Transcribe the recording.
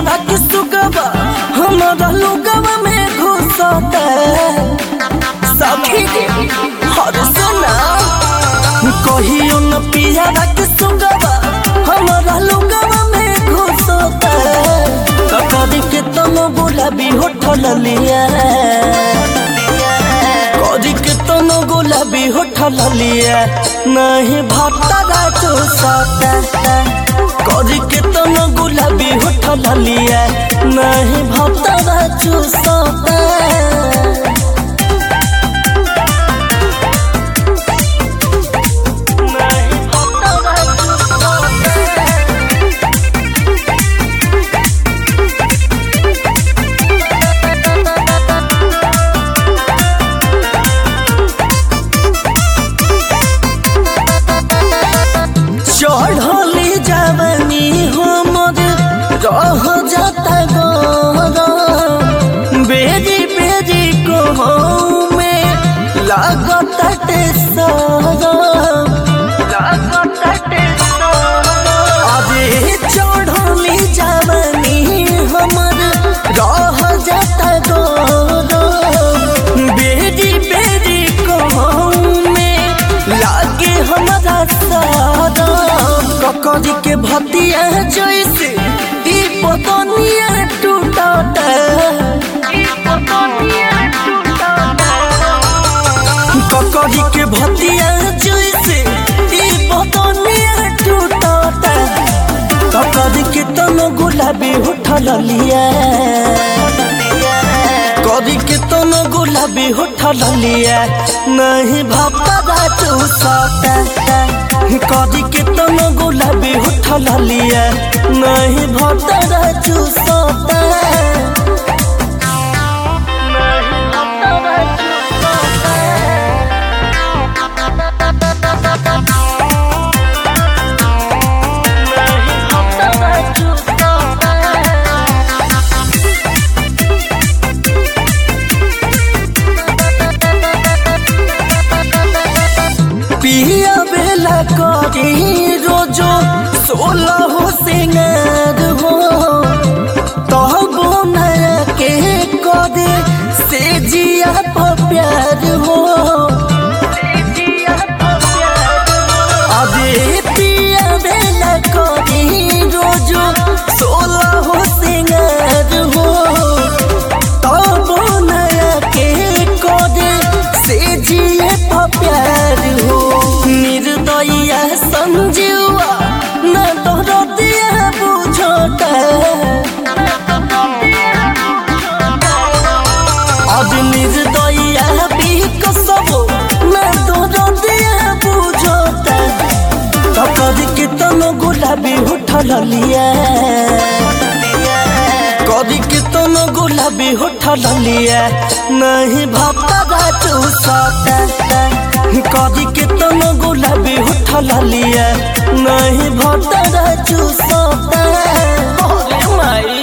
पियावा के सुगवा हमारा लोगवा में घुसता सखी रे हर सुना कहियो न पियावा के सुगवा हमारा लोगवा में घुसता कदी के तम गुलाबी होठल लिया कदी के तम गुलाबी होठल लिया नहीं भटरा चूसता कदी के तम गुलाबी होठल लिया नहीं भटरा चूसता चढ़ली जवानी हमर रह जाता गरम बेरी बेरी को में लागत अरे चढ़ली जवानी हमर रह जाता गरम बेरी बेरी को में लागे हमारा सारा ककरी के भतिया जैसे ई पतनिया टूटता ककरी के भतिया जैसे ई पतनिया टूटता ककरी के तनो गुलाबी उठल लिया कदी के तनो गुलाबी उठल लिया नहीं भपरा चूसता कदी के तनो गुलाबी उठल लिया नहीं भटरा चूसता पिया बेला करी रोजो 16 सिंगार हो तबो नया के कदे से जिया पर प्यार हो अबे पिया बेला करी रोजो 16 सिंगार हो तबो नया के कदे से जिया पर प्यार हो निर्दया समझुआ न दरदिया बुझता अब निर्दया भी कसबो न दरदिया बुझता कदी के तनो गुलाबी उठल लिया कदी के तनो गुलाबी उठल लिया नहीं भपरा चूसता कदी के तनो गुलाबी उठल लिया नहीं भटरा चूसता।